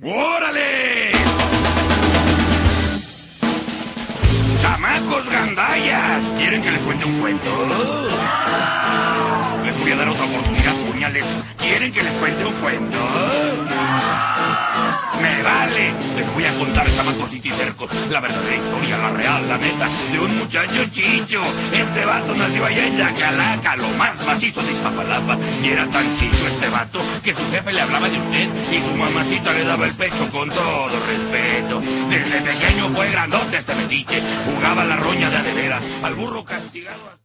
¡Órale! ¡Chamacos gandallas! ¿Quieren que les cuente un cuento? Les voy a dar otra oportunidad, puñales. ¿Quieren que les cuente un cuento? ¡Me vale! Les voy a contar, chamacos y cercos, la verdadera historia, la real, la neta, de un muchacho chicho. Este vato nació allá en Yacalaca, lo más macizo de Iztapalapa. Y era tan chicho este vato que su jefe le hablaba de usted y su mamacita le daba el pecho con todo respeto. Desde pequeño fue grandote este metiche, jugaba la roña de a de veras, al burro castigado.